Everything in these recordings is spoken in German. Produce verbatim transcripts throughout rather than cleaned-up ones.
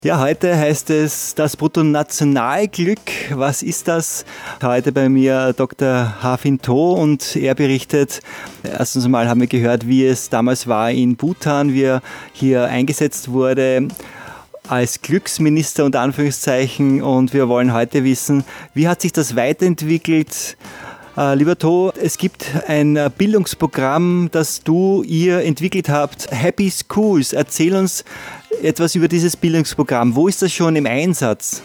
Ja, heute heißt es das Bruttonationalglück. Was ist das? Heute bei mir Doktor Hafin To und er berichtet, erstens einmal haben wir gehört, wie es damals war in Bhutan, wie er hier eingesetzt wurde als Glücksminister unter Anführungszeichen, und wir wollen heute wissen, wie hat sich das weiterentwickelt? Äh, lieber To, es gibt ein Bildungsprogramm, das du, ihr entwickelt habt, Happy Schools. Erzähl uns etwas über dieses Bildungsprogramm. Wo ist das schon im Einsatz?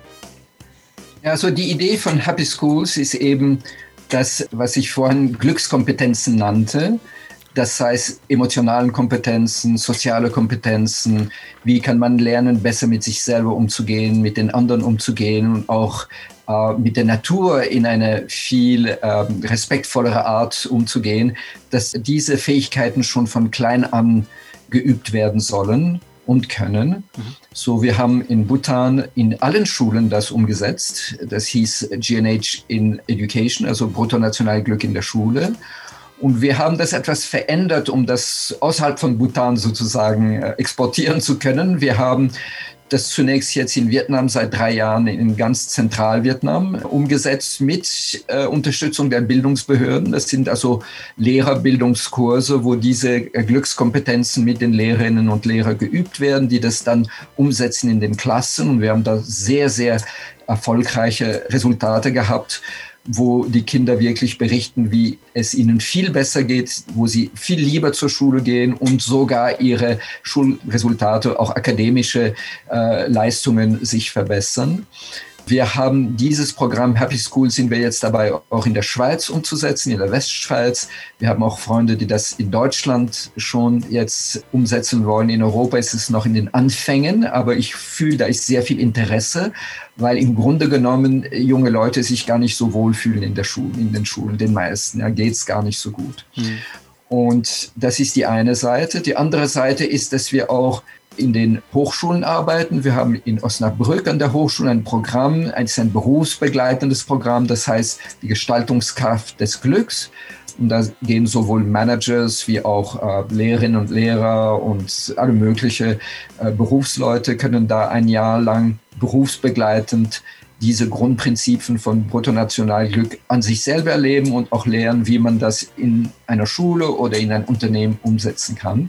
Also die Idee von Happy Schools ist eben das, was ich vorhin Glückskompetenzen nannte. Das heißt emotionalen Kompetenzen, soziale Kompetenzen. Wie kann man lernen, besser mit sich selber umzugehen, mit den anderen umzugehen und auch äh, mit der Natur in eine viel äh, respektvollere Art umzugehen, dass diese Fähigkeiten schon von klein an geübt werden sollen und können. Mhm. So, wir haben in Bhutan in allen Schulen das umgesetzt. Das hieß G N H in Education, also Bruttonationalglück in der Schule. Und wir haben das etwas verändert, um das außerhalb von Bhutan sozusagen äh, exportieren zu können. Wir haben das zunächst jetzt in Vietnam seit drei Jahren in ganz Zentralvietnam umgesetzt mit äh, Unterstützung der Bildungsbehörden. Das sind also Lehrerbildungskurse, wo diese äh, Glückskompetenzen mit den Lehrerinnen und Lehrern geübt werden, die das dann umsetzen in den Klassen. Und wir haben da sehr, sehr erfolgreiche Resultate gehabt, wo die Kinder wirklich berichten, wie es ihnen viel besser geht, wo sie viel lieber zur Schule gehen und sogar ihre Schulresultate, auch akademische äh, Leistungen sich verbessern. Wir haben dieses Programm Happy School, sind wir jetzt dabei auch in der Schweiz umzusetzen, in der Westschweiz. Wir haben auch Freunde, die das in Deutschland schon jetzt umsetzen wollen. In Europa ist es noch in den Anfängen, aber ich fühle, da ist sehr viel Interesse, weil im Grunde genommen junge Leute sich gar nicht so wohlfühlen in der Schule, in den Schulen, den meisten. Ja, geht's gar nicht so gut. Mhm. Und das ist die eine Seite. Die andere Seite ist, dass wir auch in den Hochschulen arbeiten. Wir haben in Osnabrück an der Hochschule ein Programm, es ist ein berufsbegleitendes Programm, das heißt die Gestaltungskraft des Glücks. Und da gehen sowohl Managers wie auch äh, Lehrerinnen und Lehrer und alle möglichen äh, Berufsleute können da ein Jahr lang berufsbegleitend diese Grundprinzipien von Bruttonationalglück an sich selber erleben und auch lernen, wie man das in einer Schule oder in einem Unternehmen umsetzen kann.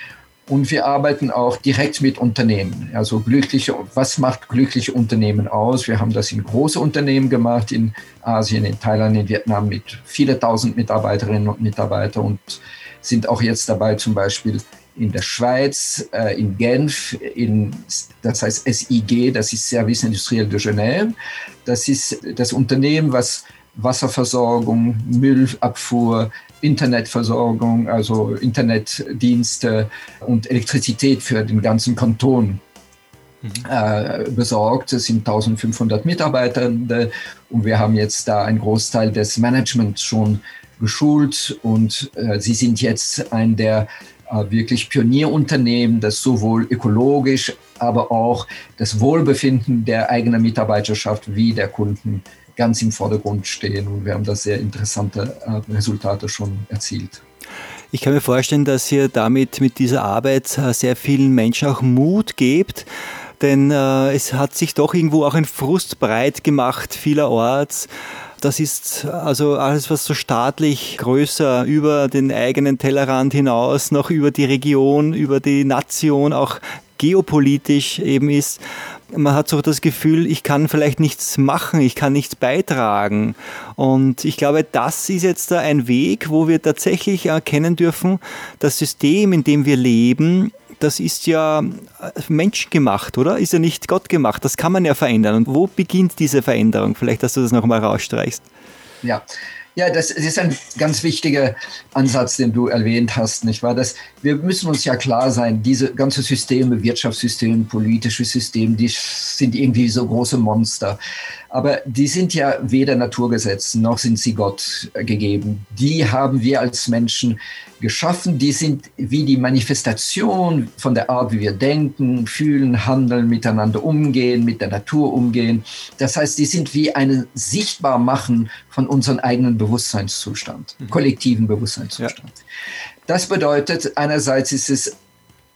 Und wir arbeiten auch direkt mit Unternehmen. Also glückliche, was macht glückliche Unternehmen aus? Wir haben das in große Unternehmen gemacht, in Asien, in Thailand, in Vietnam mit vielen tausend Mitarbeiterinnen und Mitarbeitern und sind auch jetzt dabei, zum Beispiel in der Schweiz, äh, in Genf, in, das heißt S I G, das ist Service Industriel de Genève. Das ist das Unternehmen, was Wasserversorgung, Müllabfuhr, Internetversorgung, also Internetdienste und Elektrizität für den ganzen Kanton mhm. äh, besorgt. Es sind eintausendfünfhundert Mitarbeitende und wir haben jetzt da einen Großteil des Managements schon geschult und äh, sie sind jetzt ein der äh, wirklich Pionierunternehmen, das sowohl ökologisch, aber auch das Wohlbefinden der eigenen Mitarbeiterschaft wie der Kunden ganz im Vordergrund stehen und wir haben da sehr interessante äh, Resultate schon erzielt. Ich kann mir vorstellen, dass ihr damit mit dieser Arbeit äh, sehr vielen Menschen auch Mut gebt, denn äh, es hat sich doch irgendwo auch ein Frust breit gemacht vielerorts. Das ist also alles, was so staatlich größer über den eigenen Tellerrand hinaus, noch über die Region, über die Nation, auch geopolitisch eben ist. Man hat so das Gefühl, ich kann vielleicht nichts machen, ich kann nichts beitragen. Und ich glaube, das ist jetzt ein Weg, wo wir tatsächlich erkennen dürfen, das System, in dem wir leben, das ist ja menschengemacht, oder? Ist ja nicht Gott gemacht. Das kann man ja verändern. Und wo beginnt diese Veränderung? Vielleicht, dass du das noch mal rausstreichst. Ja. Ja, das ist ein ganz wichtiger Ansatz, den du erwähnt hast, nicht wahr? Das, wir müssen uns ja klar sein, diese ganzen Systeme, Wirtschaftssysteme, politische Systeme, die sind irgendwie so große Monster. Aber die sind ja weder Naturgesetzen, noch sind sie Gott gegeben. Die haben wir als Menschen geschaffen. Die sind wie die Manifestation von der Art, wie wir denken, fühlen, handeln, miteinander umgehen, mit der Natur umgehen. Das heißt, die sind wie ein Sichtbarmachen von unserem eigenen Bewusstseinszustand, mhm. kollektiven Bewusstseinszustand. Ja. Das bedeutet, einerseits ist es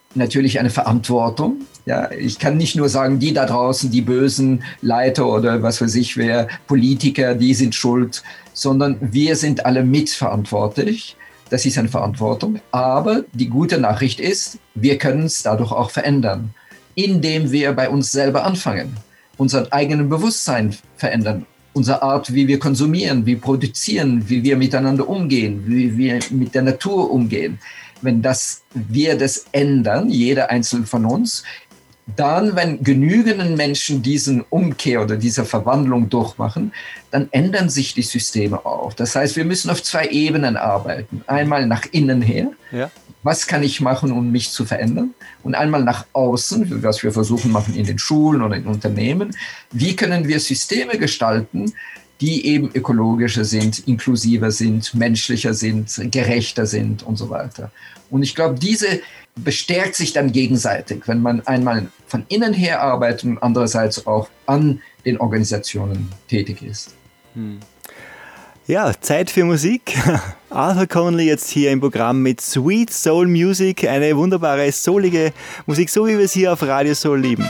natürlich eine Verantwortung. Ja, ich kann nicht nur sagen, die da draußen, die bösen Leiter oder was weiß ich wer, Politiker, die sind schuld, sondern wir sind alle mitverantwortlich. Das ist eine Verantwortung. Aber die gute Nachricht ist, wir können es dadurch auch verändern, indem wir bei uns selber anfangen, unser eigenes Bewusstsein verändern, unsere Art, wie wir konsumieren, wie produzieren, wie wir miteinander umgehen, wie wir mit der Natur umgehen. Wenn das, wir das ändern, jeder einzelne von uns, dann, wenn genügend Menschen diesen Umkehr oder diese Verwandlung durchmachen, dann ändern sich die Systeme auch. Das heißt, wir müssen auf zwei Ebenen arbeiten. Einmal nach innen her, ja. Was kann ich machen, um mich zu verändern? Und einmal nach außen, was wir versuchen machen in den Schulen oder in Unternehmen. Wie können wir Systeme gestalten, die eben ökologischer sind, inklusiver sind, menschlicher sind, gerechter sind und so weiter. Und ich glaube, diese bestärkt sich dann gegenseitig, wenn man einmal von innen her arbeitet und andererseits auch an den Organisationen tätig ist. Hm. Ja, Zeit für Musik. Arthur Conley jetzt hier im Programm mit Sweet Soul Music, eine wunderbare, soulige Musik, so wie wir es hier auf Radio Soul lieben.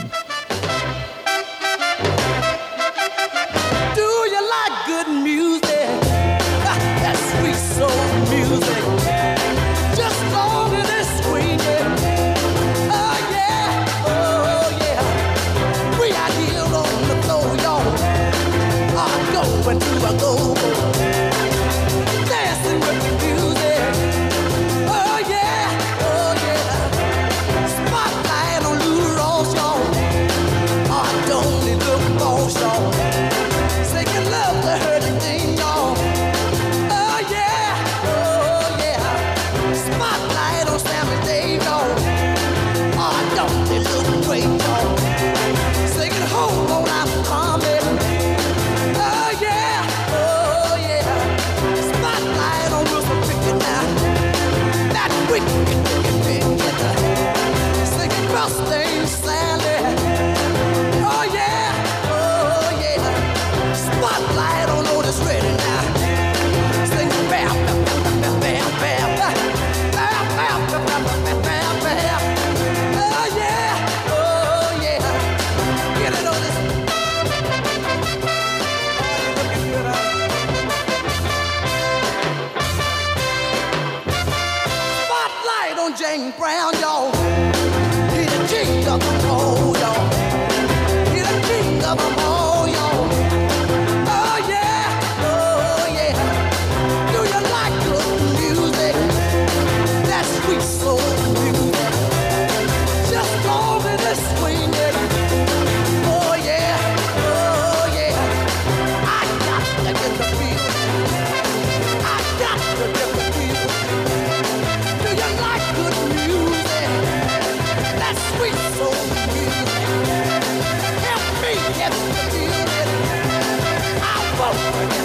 James Brown, y'all. He the king of them all, y'all. He the king of them all, y'all. Oh yeah, oh yeah. Do you like good music? That sweet soul music. Just go with the swing it. Oh yeah, oh yeah. I got to get the feeling. I got to get the feeling. Do you like good music? That sweet soul music. Help me get the feeling. I won't forget.